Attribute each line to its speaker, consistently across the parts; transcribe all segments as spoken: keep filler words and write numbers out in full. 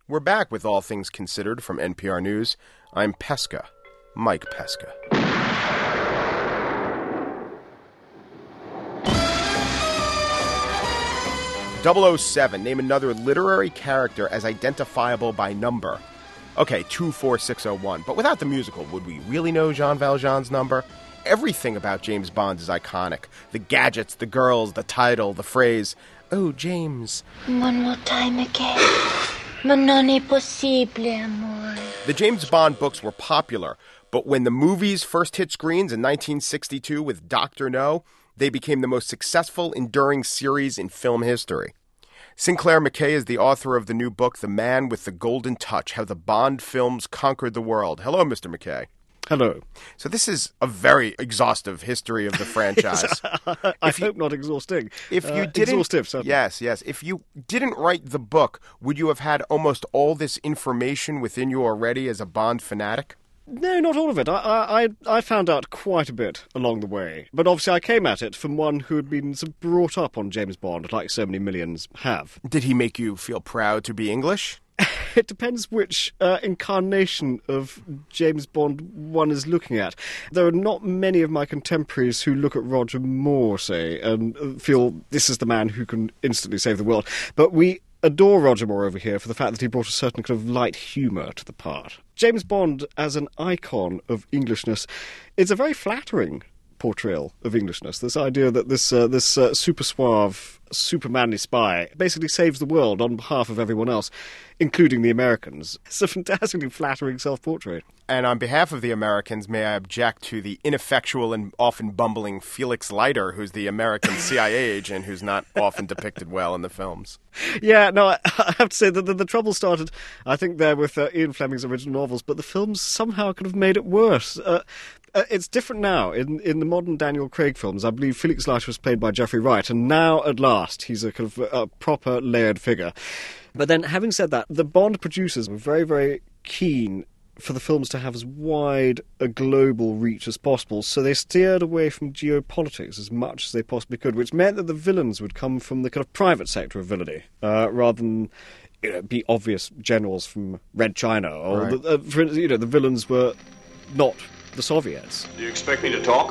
Speaker 1: We're back with All Things Considered from N P R News. I'm Pesca, Mike Pesca. double oh seven, name another literary character as identifiable by number. Okay, two four six oh one, but without the musical, would we really know Jean Valjean's number? Everything about James Bond is iconic. The gadgets, the girls, the title, the phrase, "Oh, James."
Speaker 2: One more time again. Ma non è possibile, amore.
Speaker 1: The James Bond books were popular, but when the movies first hit screens in nineteen sixty-two with Doctor No, they became the most successful, enduring series in film history. Sinclair McKay is the author of the new book, The Man with the Golden Touch, How the Bond Films Conquered the World. Hello, Mister McKay.
Speaker 3: Hello.
Speaker 1: So this is a very exhaustive history of the franchise.
Speaker 3: I
Speaker 1: if
Speaker 3: hope
Speaker 1: you,
Speaker 3: not exhausting.
Speaker 1: If you
Speaker 3: uh,
Speaker 1: didn't,
Speaker 3: exhaustive, certainly.
Speaker 1: Yes, yes. If you didn't write the book, would you have had almost all this information within you already as a Bond fanatic?
Speaker 3: No, not all of it. I, I I found out quite a bit along the way. But obviously I came at it from one who had been sort of brought up on James Bond, like so many millions have.
Speaker 1: Did he make you feel proud to be English?
Speaker 3: It depends which uh, incarnation of James Bond one is looking at. There are not many of my contemporaries who look at Roger Moore, say, and feel this is the man who can instantly save the world. But we adore Roger Moore over here for the fact that he brought a certain kind of light humour to the part. James Bond as an icon of Englishness is a very flattering portrayal of Englishness. This idea that this uh, this uh, super suave, super manly spy basically saves the world on behalf of everyone else, including the Americans. It's a fantastically flattering self-portrait.
Speaker 1: And on behalf of the Americans, may I object to the ineffectual and often bumbling Felix Leiter, who's the American C I A agent who's not often depicted well in the films.
Speaker 3: Yeah, no, I, I have to say that the, the trouble started, I think, there with uh, Ian Fleming's original novels, but the films somehow could have made it worse. Uh, uh, it's different now. In in the modern Daniel Craig films, I believe Felix Leiter was played by Jeffrey Wright, and now, at last, he's a kind of a proper layered figure. But then, having said that, the Bond producers were very, very keen for the films to have as wide a global reach as possible, so they steered away from geopolitics as much as they possibly could, which meant that the villains would come from the kind of private sector of villainy, uh, rather than, you know, be obvious generals from Red China, or
Speaker 1: right.
Speaker 3: the, uh, for, you know, the villains were not the Soviets.
Speaker 4: Do you expect me to talk?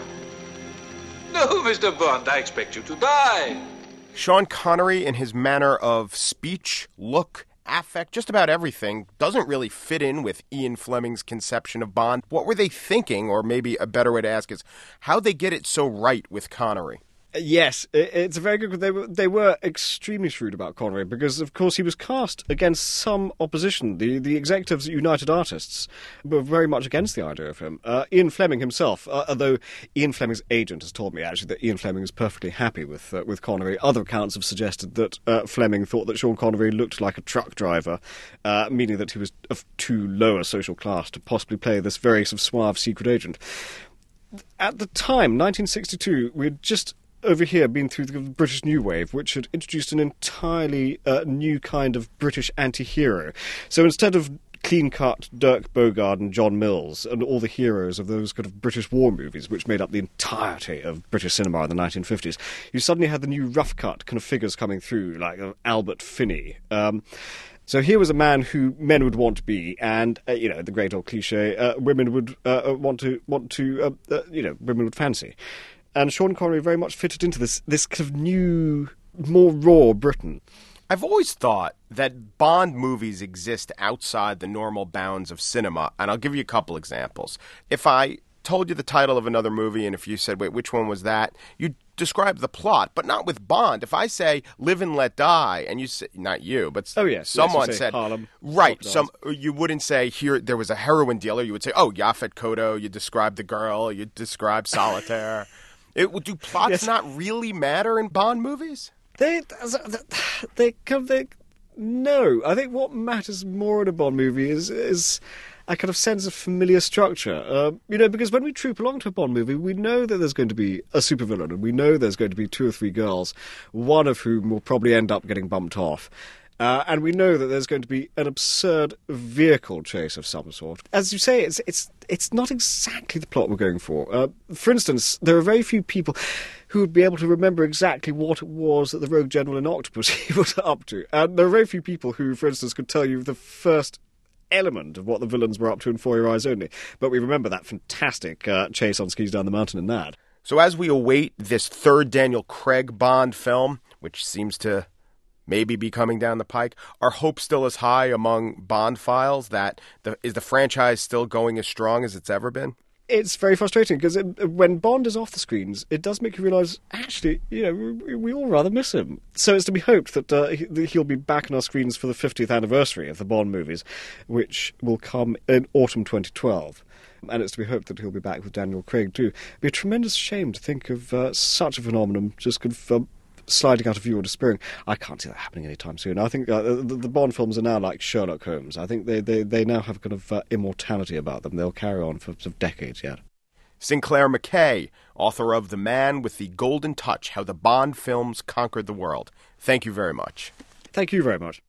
Speaker 4: No, Mister Bond, I expect you to die.
Speaker 1: Sean Connery, in his manner of speech, look, affect, just about everything, doesn't really fit in with Ian Fleming's conception of Bond. What were they thinking, or maybe a better way to ask is, how'd they get it so right with Connery?
Speaker 3: Yes, it's a very good. They were they were extremely shrewd about Connery because, of course, he was cast against some opposition. The the executives at United Artists were very much against the idea of him. Uh, Ian Fleming himself, uh, although Ian Fleming's agent has told me actually that Ian Fleming is perfectly happy with uh, with Connery. Other accounts have suggested that uh, Fleming thought that Sean Connery looked like a truck driver, uh, meaning that he was of too low a social class to possibly play this very sort of suave secret agent. At the time, nineteen sixty-two, we had just over here been through the British New Wave, which had introduced an entirely uh, new kind of British anti-hero. So instead of clean-cut Dirk Bogarde and John Mills and all the heroes of those kind of British war movies, which made up the entirety of British cinema in the nineteen fifties, you suddenly had the new rough-cut kind of figures coming through, like uh, Albert Finney. Um, So here was a man who men would want to be, and uh, you know, the great old cliche, uh, women would uh, want to want to uh, uh, you know, women would fancy. And Sean Connery very much fitted into this this kind of new, more raw Britain.
Speaker 1: I've always thought that Bond movies exist outside the normal bounds of cinema, and I'll give you a couple examples. If I told you the title of another movie, and if you said, wait, which one was that? You'd describe the plot, but not with Bond. If I say Live and Let Die, and you say, not you, but
Speaker 3: oh, yes,
Speaker 1: someone
Speaker 3: yes,
Speaker 1: said,
Speaker 3: Harlem,
Speaker 1: right, some, you wouldn't say, here, there was a heroin dealer. You would say, oh, Yaphet Kotto. You describe the girl. You describe Solitaire. It, do plots
Speaker 3: yes.
Speaker 1: not really matter in Bond movies?
Speaker 3: They, they, come. They, no. I think what matters more in a Bond movie is is a kind of sense of familiar structure. Uh, you know, because when we troop along to a Bond movie, we know that there's going to be a supervillain, and we know there's going to be two or three girls, one of whom will probably end up getting bumped off. Uh, and we know that there's going to be an absurd vehicle chase of some sort. As you say, it's it's it's not exactly the plot we're going for. Uh, for instance, there are very few people. who would be able to remember exactly what it was that the Rogue General in Octopussy was up to. And there are very few people who, for instance, could tell you the first element of what the villains were up to in For Your Eyes Only. But we remember that fantastic uh, chase on skis down the mountain in that.
Speaker 1: So as we await this third Daniel Craig Bond film, which seems to maybe be coming down the pike, are hopes still as high among Bond files that the, is the franchise still going as strong as it's ever been?
Speaker 3: It's very frustrating because when Bond is off the screens, it does make you realise, actually, you know, we, we all rather miss him. So it's to be hoped that uh, he, he'll be back on our screens for the fiftieth anniversary of the Bond movies, which will come in autumn twenty twelve. And it's to be hoped that he'll be back with Daniel Craig too. It'd be a tremendous shame to think of uh, such a phenomenon just kind of um, sliding out of view or disappearing. I can't see that happening anytime soon. I think uh, the, the Bond films are now like Sherlock Holmes. I think they, they, they now have kind of uh, immortality about them. They'll carry on for, for decades yet.
Speaker 1: Sinclair McKay, author of The Man with the Golden Touch, How the Bond Films Conquered the World. Thank you very much.
Speaker 3: Thank you very much.